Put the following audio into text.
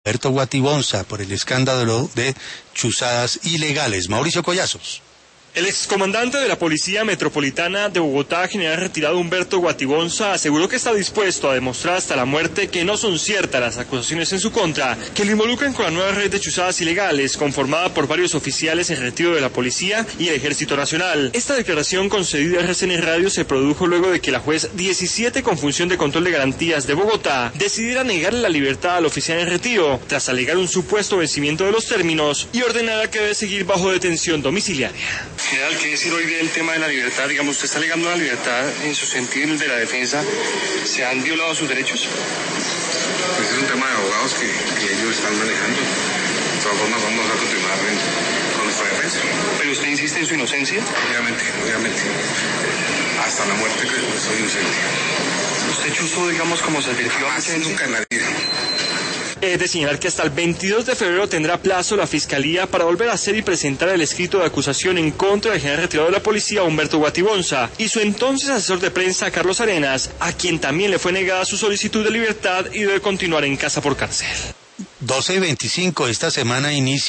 Humberto Guatibonza por el escándalo de chuzadas ilegales. Mauricio Collazos. El excomandante de la Policía Metropolitana de Bogotá, general retirado Humberto Guatibonza, aseguró que está dispuesto a demostrar hasta la muerte que no son ciertas las acusaciones en su contra, que le involucran con la nueva red de chuzadas ilegales, conformada por varios oficiales en retiro de la Policía y el Ejército Nacional. Esta declaración concedida a RCN Radio se produjo luego de que la juez 17 con función de control de garantías de Bogotá decidiera negarle la libertad al oficial en retiro, tras alegar un supuesto vencimiento de los términos y ordenara que debe seguir bajo detención domiciliaria. General, ¿qué decir hoy del tema de la libertad? Digamos, usted está alegando la libertad en su sentido y en el de la defensa. ¿Se han violado sus derechos? Pues es un tema de abogados que ellos están manejando. De todas formas, vamos a continuar con nuestra defensa. ¿Pero usted insiste en su inocencia? Obviamente. Hasta la muerte que soy inocente. ¿Usted chuzó, digamos, como se advirtió antes? Nunca en la vida. Es de señalar que hasta el 22 de febrero tendrá plazo la Fiscalía para volver a hacer y presentar el escrito de acusación en contra del general retirado de la Policía, Humberto Guatibonza, y su entonces asesor de prensa, Carlos Arenas, a quien también le fue negada su solicitud de libertad y debe continuar en casa por cárcel. 12:25, esta semana inicia